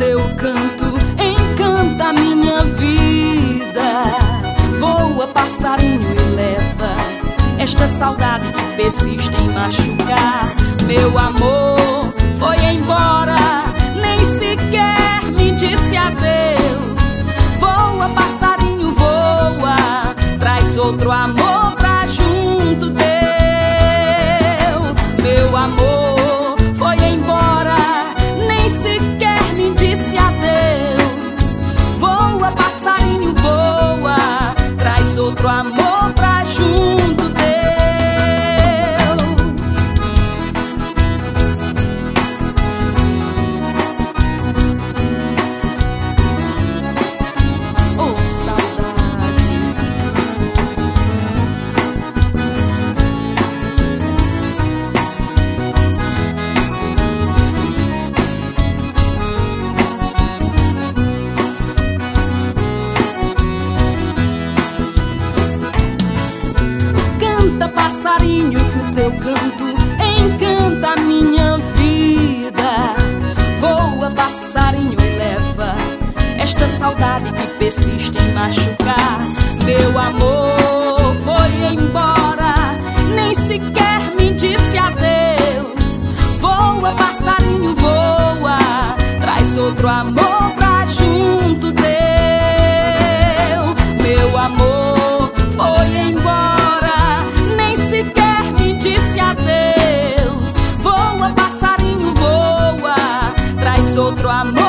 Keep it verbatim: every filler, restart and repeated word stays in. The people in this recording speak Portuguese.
teu canto encanta minha vida. Voa, passarinho, e leva esta saudade que persiste em machucar. Meu amor foi embora, nem sequer me disse adeus. Voa, passarinho, voa, traz outro amor pra junto teu. Meu amor foi embora, nem sequer me disse adeus. Voa, passarinho, voa, traz outro amor pra junto teu. Oh, saudade. Canta, passarinho, que o teu canto encanta a minha vida. Voa, passarinho, e leva esta saudade que persiste em machucar. Meu amor foi embora, nem sequer me disse adeus. Voa, passarinho, voa, traz outro amor pra junto teu. Meu amor foi embora, nem sequer me disse adeus. Voa, passarinho, voa, traz outro amor